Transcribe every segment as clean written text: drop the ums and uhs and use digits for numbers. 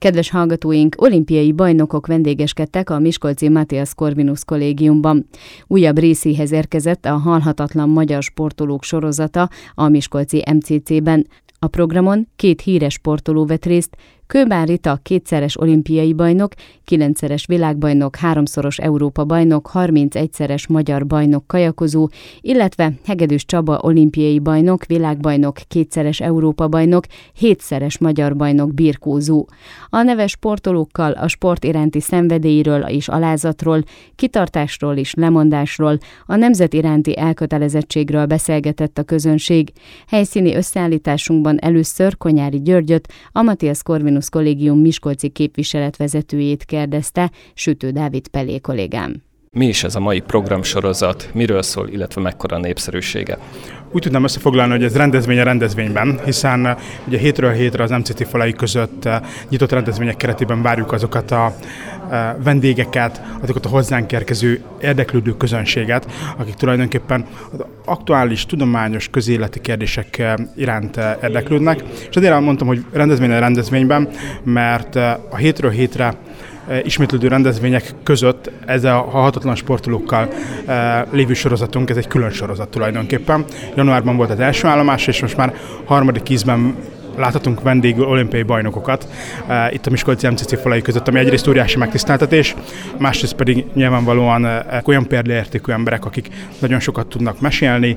Kedves hallgatóink, olimpiai bajnokok vendégeskedtek a miskolci Matthias Corvinus kollégiumban. Újabb részéhez érkezett a Halhatatlan magyar sportolók sorozata a miskolci MCC-ben. A programon 2 híres sportoló vett részt, Kőbán Rita 2-szeres olimpiai bajnok, 9-szeres világbajnok, 3-szoros Európa-bajnok, 31-szeres magyar bajnok kajakozó, illetve Hegedűs Csaba olimpiai bajnok, világbajnok, 2-szeres Európa-bajnok, 7-szeres magyar bajnok birkózó. A neves sportolókkal a sport iránti szenvedélyről és alázatról, kitartásról és lemondásról, a nemzet iránti elkötelezettségről beszélgetett a közönség. Helyszíni összeállításunkban először Konyári Györgyöt, a Matthias Corvinus kollégium miskolci képviseletvezetőjét kérdezte, Sütő Dávid Pelé kollégám. Mi is ez a mai programsorozat, miről szól, illetve mekkora népszerűsége? Úgy tudnám összefoglalni, hogy ez rendezvény a rendezvényben, hiszen ugye hétről hétre az MCC falai között nyitott rendezvények keretében várjuk azokat a vendégeket, azokat a hozzánk érkező érdeklődő közönséget, akik tulajdonképpen az aktuális, tudományos, közéleti kérdések iránt érdeklődnek. És azért mondtam, hogy rendezvény a rendezvényben, mert a hétről hétre ismétlődő rendezvények között ez a halhatatlan sportolókkal lévő sorozatunk, ez egy külön sorozat tulajdonképpen. Januárban volt az első állomás, és most már harmadik ízben láthatunk vendégül olimpiai bajnokokat itt a miskolci MCC falai között, ami egyrészt óriási megtiszteltetés, másrészt pedig nyilvánvalóan olyan példaértékű emberek, akik nagyon sokat tudnak mesélni,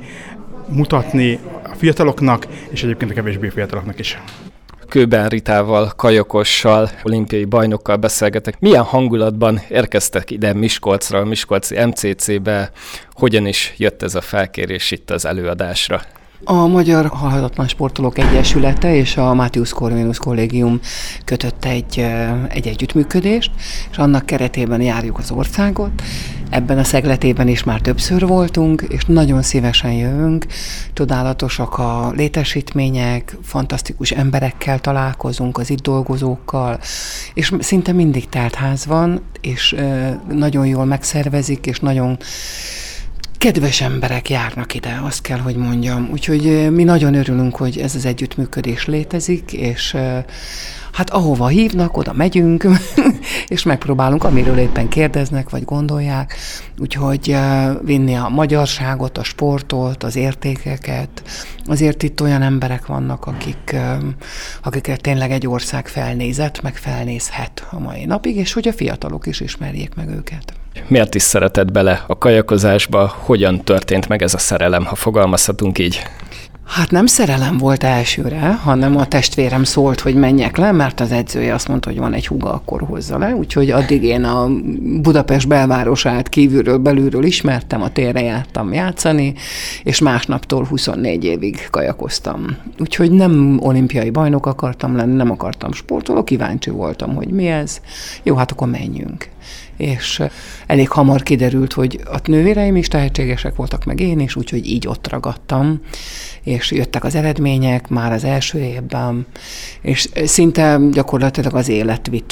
mutatni a fiataloknak, és egyébként a kevésbé fiataloknak is. Kőbán Ritával, kajakossal, olimpiai bajnokkal beszélgetek. Milyen hangulatban érkeztek ide Miskolcra, a miskolci MCC-be? Hogyan is jött ez a felkérés itt az előadásra? A Magyar Halhatatlan Sportolók Egyesülete és a Matthias Corvinus kollégium kötött egy együttműködést, és annak keretében járjuk az országot. Ebben a szegletében is már többször voltunk, és nagyon szívesen jövünk. Csodálatosak a létesítmények, fantasztikus emberekkel találkozunk, az itt dolgozókkal, és szinte mindig teltház van, és nagyon jól megszervezik, és nagyon kedves emberek járnak ide, azt kell, hogy mondjam. Úgyhogy mi nagyon örülünk, hogy ez az együttműködés létezik, és hát ahova hívnak, oda megyünk, és megpróbálunk, amiről éppen kérdeznek, vagy gondolják. Úgyhogy vinni a magyarságot, a sportot, az értékeket. Azért itt olyan emberek vannak, akikre tényleg egy ország felnézett, meg felnézhet a mai napig, és hogy a fiatalok is ismerjék meg őket. Miért is szeretett bele a kajakozásba? Hogyan történt meg ez a szerelem, ha fogalmazhatunk így? Hát nem szerelem volt elsőre, hanem a testvérem szólt, hogy menjek le, mert az edzője azt mondta, hogy van egy húga, akkor hozza le. Úgyhogy addig én a Budapest belvárosát kívülről, belülről ismertem, a térre jártam játszani, és másnaptól 24 évig kajakoztam. Úgyhogy nem olimpiai bajnok akartam lenni, nem akartam sportoló, kíváncsi voltam, hogy mi ez. Jó, hát akkor menjünk. És elég hamar kiderült, hogy a nővéreim is tehetségesek voltak, meg én is, úgyhogy így ott ragadtam, és jöttek az eredmények már az első évben, és szinte gyakorlatilag az élet vitt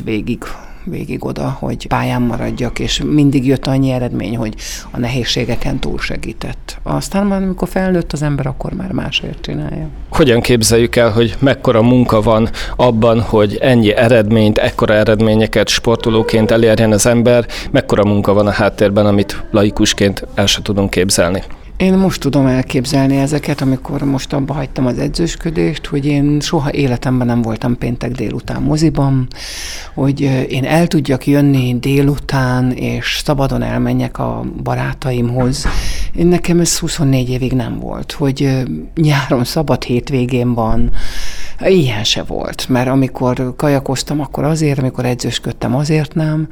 végig oda, hogy pályán maradjak, és mindig jött annyi eredmény, hogy a nehézségeken túl segített. Aztán már, amikor felnőtt az ember, akkor már másért csinálja. Hogyan képzeljük el, hogy mekkora munka van abban, hogy ennyi eredményt, ekkora eredményeket sportolóként elérjen az ember, mekkora munka van a háttérben, amit laikusként el sem tudunk képzelni? Én most tudom elképzelni ezeket, amikor most abba hagytam az edzősködést, hogy én soha életemben nem voltam péntek délután moziban, hogy én el tudjak jönni délután, és szabadon elmenjek a barátaimhoz. Nekem ez 24 évig nem volt, hogy nyáron szabad hétvégén van. Ilyen se volt, mert amikor kajakoztam, akkor azért, amikor edzősködtem, azért nem,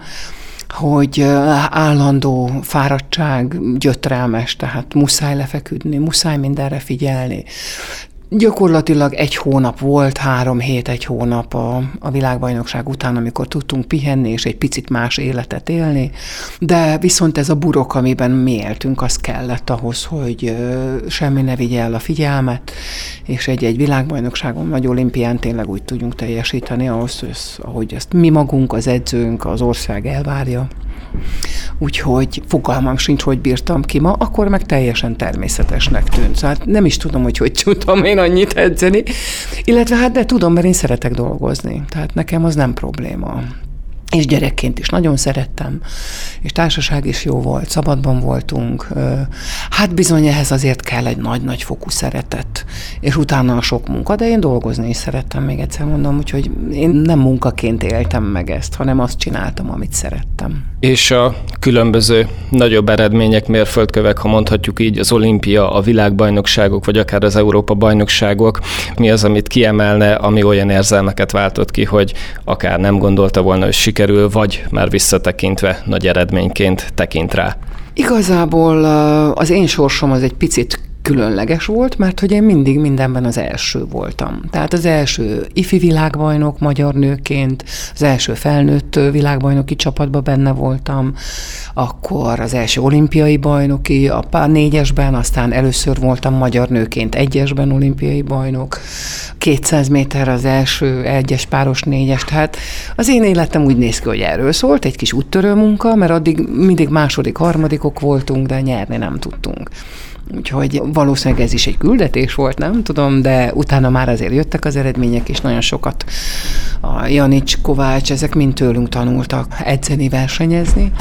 hogy állandó fáradtság, gyötrelmes, tehát muszáj lefeküdni, muszáj mindenre figyelni. Gyakorlatilag 1 hónap volt, 3 hét, 1 hónap a világbajnokság után, amikor tudtunk pihenni, és egy picit más életet élni, de viszont ez a burok, amiben mi éltünk, az kellett ahhoz, hogy semmi ne vigye el a figyelmet, és egy világbajnokságon, vagy olimpián tényleg úgy tudjunk teljesíteni ahhoz, ahogy ezt mi magunk, az edzőnk, az ország elvárja. Úgyhogy fogalmam sincs, hogy bírtam ki ma, akkor meg teljesen természetesnek tűnt. Szóval nem is tudom, hogy tudtam én annyit edzeni. Illetve hát de tudom, mert én szeretek dolgozni. Tehát nekem az nem probléma. És gyerekként is nagyon szerettem, és társaság is jó volt, szabadban voltunk. Hát bizony ehhez azért kell egy nagy-nagy fokú szeretet, és utána a sok munka, de én dolgozni is szerettem, még egyszer mondom, úgyhogy én nem munkaként éltem meg ezt, hanem azt csináltam, amit szerettem. És a különböző nagyobb eredmények, mérföldkövek, ha mondhatjuk így, az olimpia, a világbajnokságok, vagy akár az Európa-bajnokságok, mi az, amit kiemelne, ami olyan érzelmeket váltott ki, hogy akár nem gondolta volna, hogy sikerül, vagy már visszatekintve nagy eredményként tekint rá? Igazából az én sorsom az egy picit különleges volt, mert hogy én mindig mindenben az első voltam. Tehát az első ifi világbajnok magyar nőként, az első felnőtt világbajnoki csapatban benne voltam, akkor az első olimpiai bajnoki, a 4-esben, aztán először voltam magyar nőként 1-esben olimpiai bajnok, 200 méter az első 1-es páros 4-es, tehát az én életem úgy néz ki, hogy erről szólt, egy kis úttörő munka, mert addig mindig második, harmadikok voltunk, de nyerni nem tudtunk. Úgyhogy valószínűleg ez is egy küldetés volt, nem tudom, de utána már azért jöttek az eredmények, és nagyon sokat a Janics, Kovács, ezek mind tőlünk tanultak edzeni, versenyezni.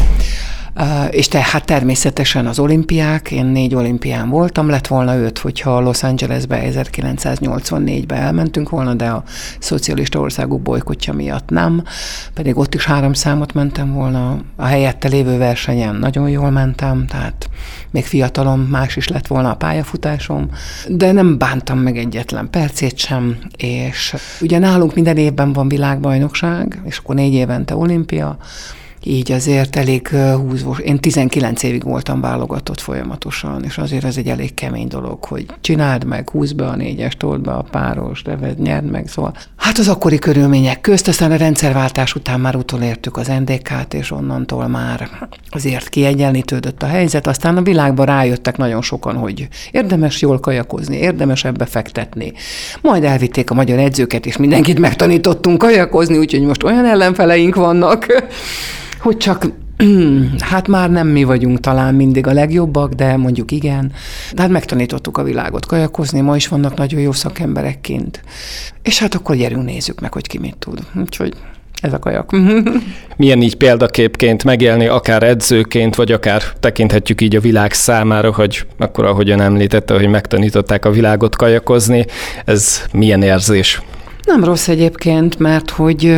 És tehát természetesen az olimpiák, én 4 olimpián voltam, lett volna 5, hogyha Los Angelesbe 1984-be elmentünk volna, de a szocialista országok bolykotja miatt nem, pedig ott is 3 számot mentem volna, a helyette lévő versenyen nagyon jól mentem, tehát még fiatalom, más is lett volna a pályafutásom, de nem bántam meg egyetlen percét sem, és ugye nálunk minden évben van világbajnokság, és akkor 4 évente olimpia, így azért elég húzós. Én 19 évig voltam válogatott folyamatosan, és azért ez egy elég kemény dolog, hogy csináld meg, húzd be a 4-est, told be a páros, nyerd meg, szóval. Hát az akkori körülmények közt, aztán a rendszerváltás után már utolértük az NDK-t, és onnantól már azért kiegyenlítődött a helyzet, aztán a világban rájöttek nagyon sokan, hogy érdemes jól kajakozni, érdemes ebbe fektetni. Majd elvitték a magyar edzőket, és mindenkit megtanítottunk kajakozni, úgyhogy most olyan ellenfeleink vannak, hogy csak, hát már nem mi vagyunk talán mindig a legjobbak, de mondjuk igen. De hát megtanítottuk a világot kajakozni, ma is vannak nagyon jó szakemberek kint. És hát akkor gyerünk, nézzük meg, hogy ki mit tud. Úgyhogy ez a kajak. Milyen így példaképként megélni, akár edzőként, vagy akár tekinthetjük így a világ számára, hogy akkor, ahogyan említette, hogy megtanították a világot kajakozni, ez milyen érzés? Nem rossz egyébként, mert hogy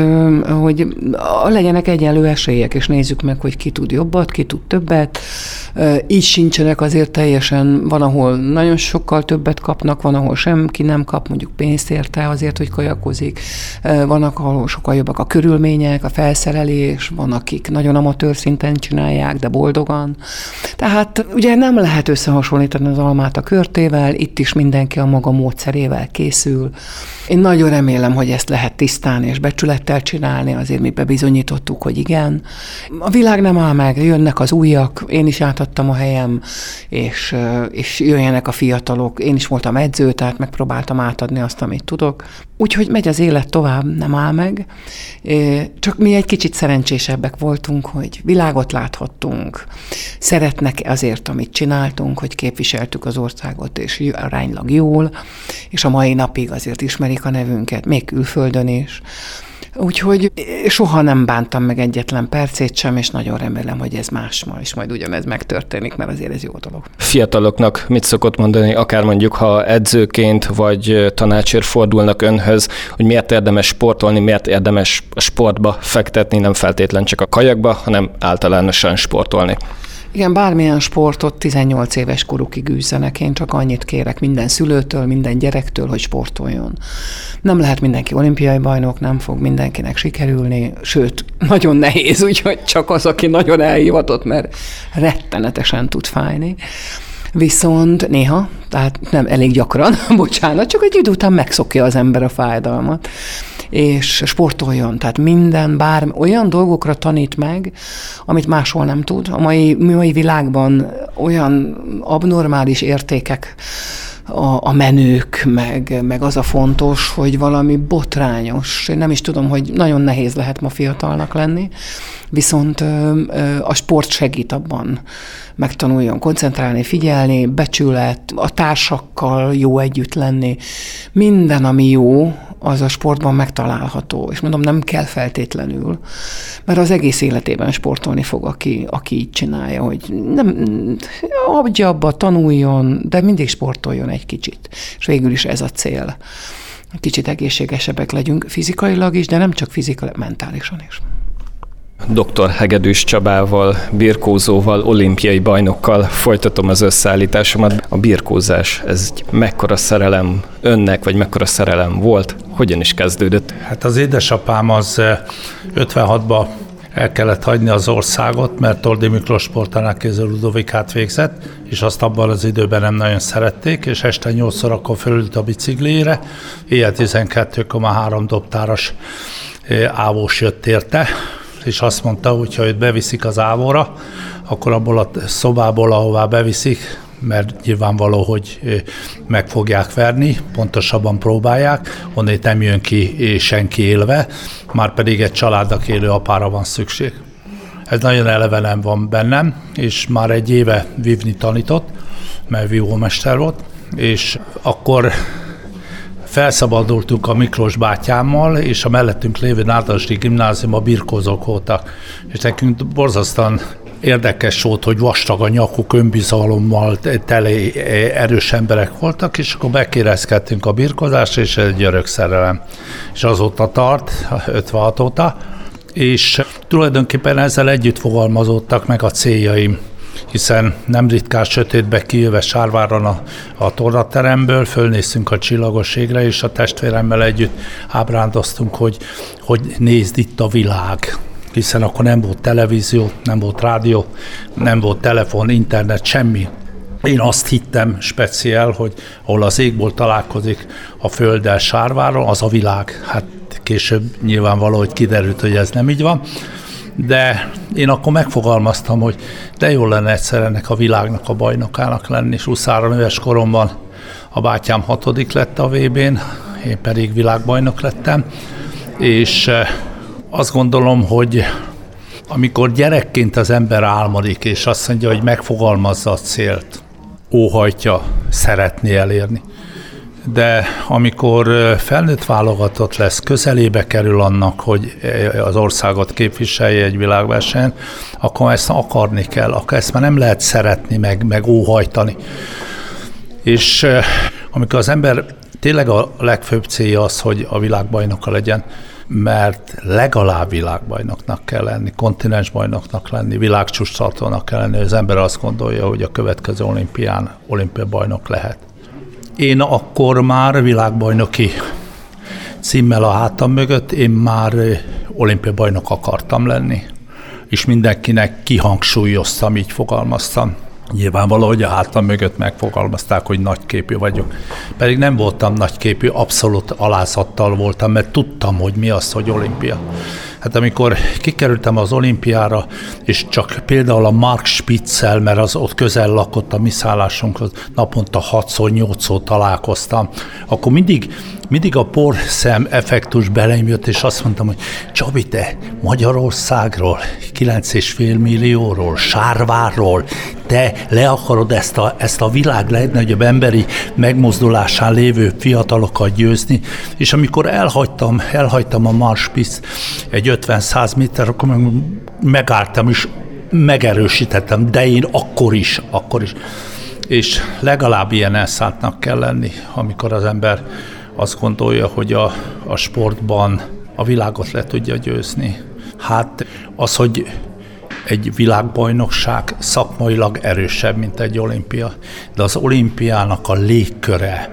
legyenek egyenlő esélyek, és nézzük meg, hogy ki tud jobbat, ki tud többet. Így sincsenek azért teljesen, van, ahol nagyon sokkal többet kapnak, van, ahol semki nem kap, mondjuk pénzt érte azért, hogy kajakozik. Vannak, ahol sokkal jobbak a körülmények, a felszerelés, van, akik nagyon amatőr szinten csinálják, de boldogan. Tehát ugye nem lehet összehasonlítani az almát a körtével, itt is mindenki a maga módszerével készül. Én nagyon remélem, hogy ezt lehet tisztán és becsülettel csinálni, azért mi bebizonyítottuk, hogy igen. A világ nem áll meg, jönnek az újak, én is átadtam a helyem, és jöjjenek a fiatalok. Én is voltam edző, tehát megpróbáltam átadni azt, amit tudok. Úgyhogy megy az élet tovább, nem áll meg. Csak mi egy kicsit szerencsésebbek voltunk, hogy világot láthattunk. Szeretnek azért, amit csináltunk, hogy képviseltük az országot, és aránylag jól, és a mai napig azért ismerik a nevünket, még külföldön is. Úgyhogy soha nem bántam meg egyetlen percét sem, és nagyon remélem, hogy ez másmal is majd ugyanez megtörténik, mert azért ez jó dolog. Fiataloknak mit szokott mondani, akár mondjuk, ha edzőként vagy tanácsért fordulnak önhöz, hogy miért érdemes sportolni, miért érdemes a sportba fektetni, nem feltétlen csak a kajakba, hanem általánosan sportolni? Igen, bármilyen sportot 18 éves korukig űzzenek, én csak annyit kérek minden szülőtől, minden gyerektől, hogy sportoljon. Nem lehet mindenki olimpiai bajnok, nem fog mindenkinek sikerülni, sőt, nagyon nehéz, úgyhogy csak az, aki nagyon elhivatott, mert rettenetesen tud fájni. Viszont néha, tehát nem elég gyakran, bocsánat, csak egy idő után megszokja az ember a fájdalmat, és sportoljon, tehát olyan dolgokra tanít meg, amit máshol nem tud. A mai világban olyan abnormális értékek a menők, meg az a fontos, hogy valami botrányos. Én nem is tudom, hogy nagyon nehéz lehet ma fiatalnak lenni, viszont a sport segít abban, megtanuljon koncentrálni, figyelni, becsület, a társakkal jó együtt lenni. Minden, ami jó, az a sportban megtalálható. És mondom, nem kell feltétlenül, mert az egész életében sportolni fog, aki így csinálja, hogy nem adja abba, tanuljon, de mindig sportoljon egy kicsit. És végül is ez a cél. Kicsit egészségesebbek legyünk fizikailag is, de nem csak fizikailag, mentálisan is. Dr. Hegedűs Csabával, birkózóval, olimpiai bajnokkal folytatom az összeállításomat. A birkózás, ez egy mekkora szerelem önnek, vagy mekkora szerelem volt? Hogyan is kezdődött? Hát az édesapám az 56-ban el kellett hagyni az országot, mert Toldi Miklós sporttanárképző Ludovikát végzett, és azt abban az időben nem nagyon szerették, és este 8-szor akkor fölült a biciklére, éjjel 12,3 dobtáras ávós jött érte, és azt mondta, hogy ha őt beviszik az ávóra, akkor abból a szobából, ahová beviszik, mert nyilvánvaló, hogy meg fogják verni, pontosabban próbálják, onnét nem jön ki senki élve, már pedig egy családnak élő apára van szükség. Ez nagyon elevenen van bennem, és már egy éve vívni tanított, mert vívómester volt, és akkor felszabadultunk a Miklós bátyámmal, és a mellettünk lévő Nádasdi gimnáziumban birkózók voltak. És nekünk borzasztóan érdekes volt, hogy vastag a nyakuk, önbizalommal tele erős emberek voltak, és akkor bekérezkedtünk a birkózásra, és ez egy örök szerelem. És azóta tart, 56 óta, és tulajdonképpen ezzel együtt fogalmazódtak meg a céljaim, hiszen nem ritkán sötétbe kijöve Sárváron a tornateremből, fölnéztünk a csillagos égre, és a testvéremmel együtt ábrándoztunk, hogy nézd itt a világ. Hiszen akkor nem volt televízió, nem volt rádió, nem volt telefon, internet, semmi. Én azt hittem speciál, hogy ahol az égból találkozik a földdel Sárváron, az a világ. Hát később nyilvánvaló, hogy kiderült, hogy ez nem így van. De én akkor megfogalmaztam, hogy de jó lenne egyszer ennek a világnak a bajnokának lenni, és 23 éves koromban a bátyám 6. lett a VB-n, én pedig világbajnok lettem, és azt gondolom, hogy amikor gyerekként az ember álmodik, és azt mondja, hogy megfogalmazza a célt, óhajtja, szeretné elérni. De amikor felnőtt válogatott lesz, közelébe kerül annak, hogy az országot képviselje egy világversenyen, akkor ezt akarni kell, akkor ezt már nem lehet szeretni, meg óhajtani. És amikor az ember tényleg a legfőbb célja az, hogy a világbajnoka legyen, mert legalább világbajnoknak kell lenni, kontinensbajnoknak lenni, világcsúcstartónak kell lenni, az ember azt gondolja, hogy a következő olimpián olimpiabajnok lehet. Én akkor már világbajnoki címmel a hátam mögött, én már olimpiabajnok akartam lenni, és mindenkinek kihangsúlyoztam, így fogalmaztam. Nyilvánvaló, hogy a hátam mögött megfogalmazták, hogy nagyképű vagyok. Pedig nem voltam nagyképű, abszolút alázattal voltam, mert tudtam, hogy mi az, hogy olimpia. Hát amikor kikerültem az olimpiára, és csak például a Mark Spitzel, mert az ott közel lakott a mi szállásunkhoz, naponta 6-8-szor találkoztam, akkor mindig a porszem effektus belém jött, és azt mondtam, hogy Csabi, te Magyarországról, 9,5 millióról, Sárvárról, te le akarod ezt a világ legnagyobb emberi megmozdulásán lévő fiatalokat győzni, és amikor elhagytam a Mark Spitz egy 50-100 méter, akkor megálltam és megerősítettem, de én akkor is. És legalább ilyen elszántnak kell lenni, amikor az ember azt gondolja, hogy a sportban a világot le tudja győzni. Hát az, hogy egy világbajnokság szakmailag erősebb, mint egy olimpia, de az olimpiának a légköre,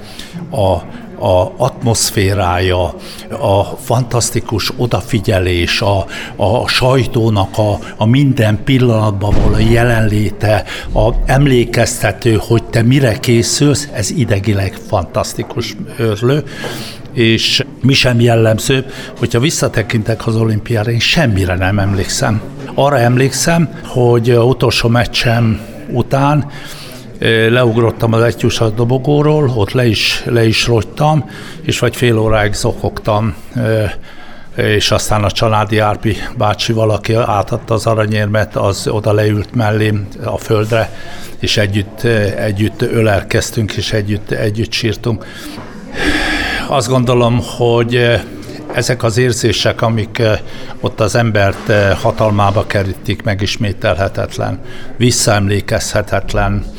a atmoszférája, a fantasztikus odafigyelés, a sajtónak a minden pillanatban való jelenléte, a emlékeztető, hogy te mire készülsz, ez idegileg fantasztikus őrlő, és mi sem jellemző, hogyha visszatekintek az olimpiára, én semmire nem emlékszem. Arra emlékszem, hogy utolsó meccsem után leugrottam az egyúszas dobogóról, ott le is rogytam, és vagy fél óráig zokogtam és aztán a Csanádi Árpi bácsi valaki átadta az aranyérmet, az oda leült mellém a földre, és együtt ölelkeztünk, és együtt sírtunk. Azt gondolom, hogy ezek az érzések, amik ott az embert hatalmába kerítik, megismételhetetlen, visszaemlékezhetetlen,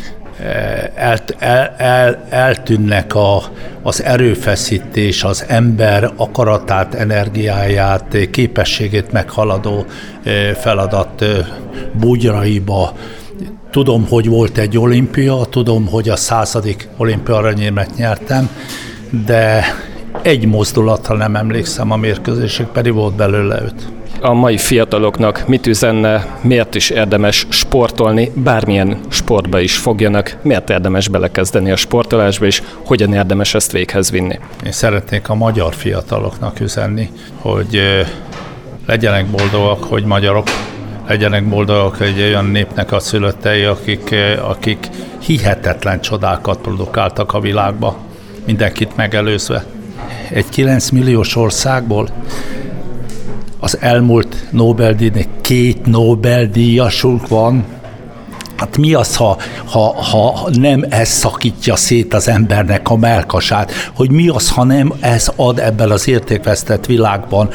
eltűnnek az erőfeszítés, az ember akaratát, energiáját, képességét meghaladó feladat bugyraiba. Tudom, hogy volt egy olimpia, tudom, hogy a 100. olimpia aranyérmet nyertem, de egy mozdulatra nem emlékszem a mérkőzésig, pedig volt belőle 5. A mai fiataloknak mit üzenne, miért is érdemes sportolni, bármilyen sportba is fogjanak, miért érdemes belekezdeni a sportolásba, és hogyan érdemes ezt véghez vinni? Én szeretnék a magyar fiataloknak üzenni, hogy legyenek boldogak, hogy magyarok, legyenek boldogak egy olyan népnek a szülöttei, akik hihetetlen csodákat produkáltak a világba, mindenkit megelőzve. Egy 9 milliós országból az elmúlt Nobel-díjnak 2 Nobel-díjasunk van. Hát mi az, ha nem ez szakítja szét az embernek a mellkasát? Hogy mi az, ha nem ez ad ebben az értékvesztett világban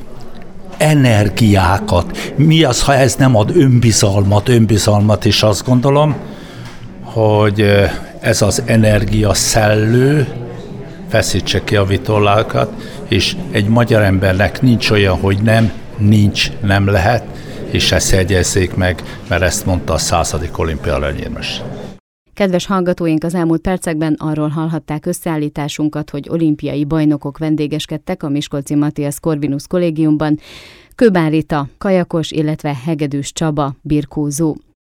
energiákat? Mi az, ha ez nem ad önbizalmat, és azt gondolom, hogy ez az energia szellő feszítse ki a vitorlákat, és egy magyar embernek nincs olyan, hogy nem lehet, és ezt jegyezzék meg, mert ezt mondta a 100. olimpia aranyérmes. Kedves hallgatóink, az elmúlt percekben arról hallhatták összeállításunkat, hogy olimpiai bajnokok vendégeskedtek a miskolci Matthias Corvinus kollégiumban, Kőbán Rita, kajakos, illetve Hegedűs Csaba, birkózó.